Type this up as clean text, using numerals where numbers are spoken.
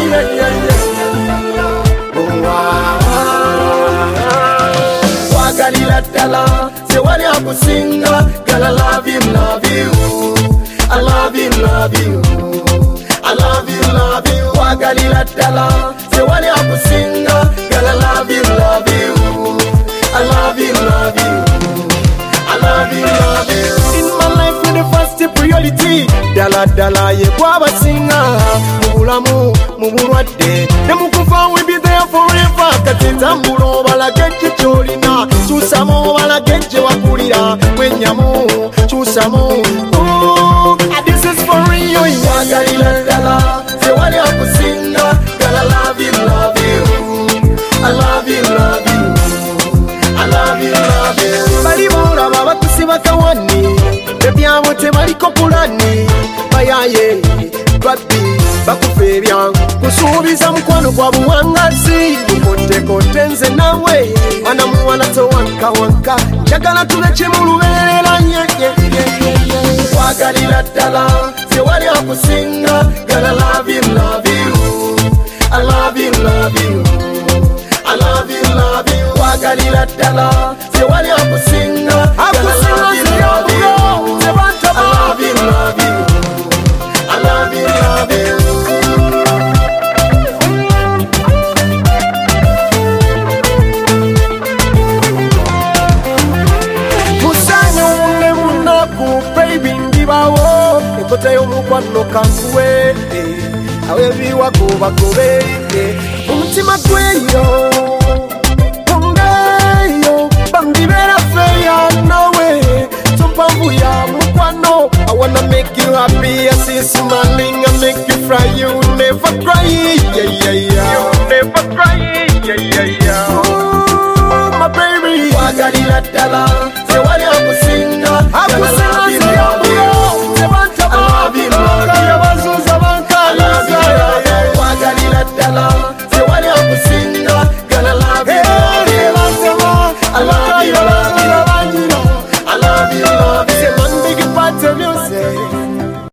Wagalila dala, se wali akusinga, girl I love you, love you. I love you, love you. I love you, love you. Wagalila dala, se wali akusinga, girl I love you, love you. I love you, love you. I love you, love you. In my life, you're the first priority. Dala dala ye kwaba singa, mubulamu mubulwadde, nemukufa we be there forever. Katita mulo balageje cholina, chusamo balageje wakulira, wenyamu chusamo. Ooh, this is for real. Wagalila dala, se wali akusinga, girl I love you, love you. I love you, love you. I love you, love you. Bali bora baba kusiba kawani, bebyamo tebaliko pulani. Bayaye, babi, bakuferya, kusubiza mkwano kwa buwangazi. Kote kote nze nawe, wana muwana to wanka wanka. Chagala tuleche mulubelela nye. Wagalila dala, se wali akusinga, girl I love you, love you. I love you, love you. I love you, love you. Wagalila dala, se wali akusinga, girl I love you, love you. I love you, love you. I love you, love you. Musanya une munaku, baby ndibawo. Ekote yomukwano kankuwe, awebi wako bakobe. Umutima kweyo, ongeyo, bandibera feya nawe. Tumpangu ya mukwano, I wanna make you happy. I see you smiling, I make you fry. You never cry, yeah, yeah, yeah. You never cry, yeah, yeah, yeah. Ooh, my baby. Wagalila dala,